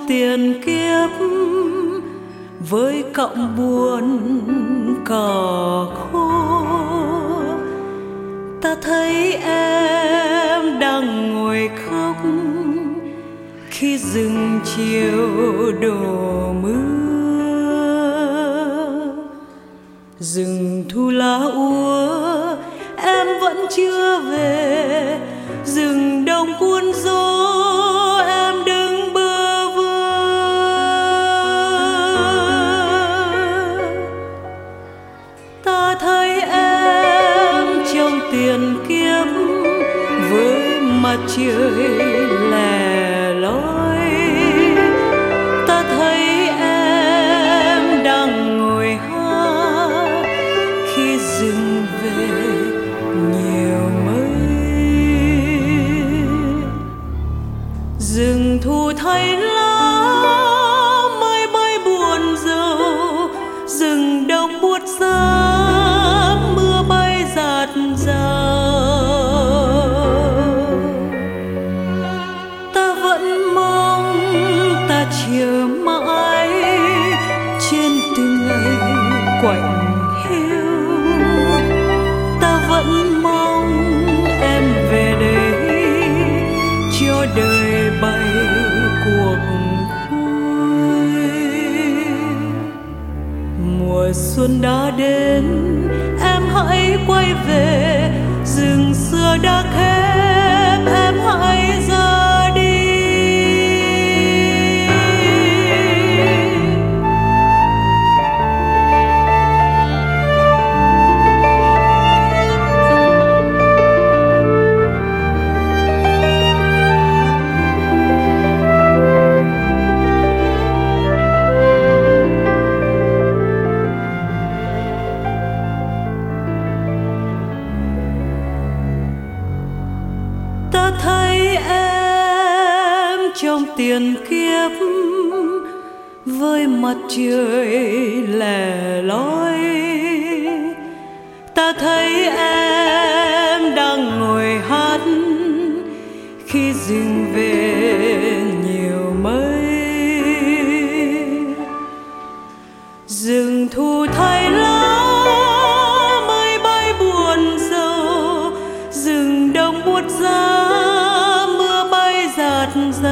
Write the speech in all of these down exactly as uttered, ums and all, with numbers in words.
tiền kiếp với cọng buồn cỏ khô. Ta thấy em đang ngồi khóc khi rừng chiều đổ mưa. Rừng thu lá úa em vẫn chưa về, rừng đông cuốn gió em đứng bơ vơ. Ta thấy em trong tiền kiếp với mặt trời lẻ loi. Ta thấy em đang ngồi hát khi rừng về nhiều mây. Rừng thu thay lá mây bay buồn rầu, rừng đông buốt giá mưa bay rạt rào. Ta vẫn mong, ta chờ mãi trên từng ngày quạnh hiu. Ta vẫn mong em về đây cho đời bay cuộc vui. Mùa xuân đã đến, em hãy quay về, rừng xưa đã khép, em hãy ra đi. Ta thấy em trong tiền kiếp với mặt trời lẻ loi. Ta thấy em đang ngồi hát khi rừng về nhiều mây. Rừng thu thay lá mây bay buồn rầu, rừng đông buốt giá mưa bay rạt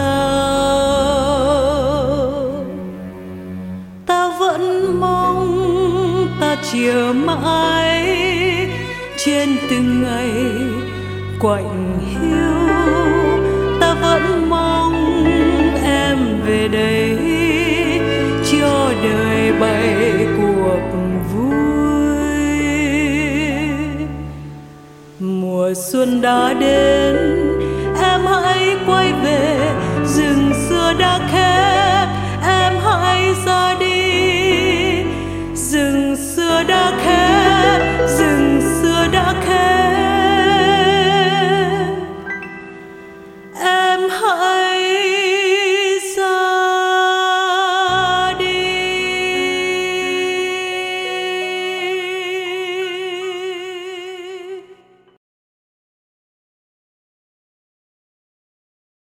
rào. Ta vẫn mong, ta chờ mãi trên từng ngày quạnh hiu. Ta vẫn mong em về đây cho đời bay cuộc vui. Mùa xuân đã đến,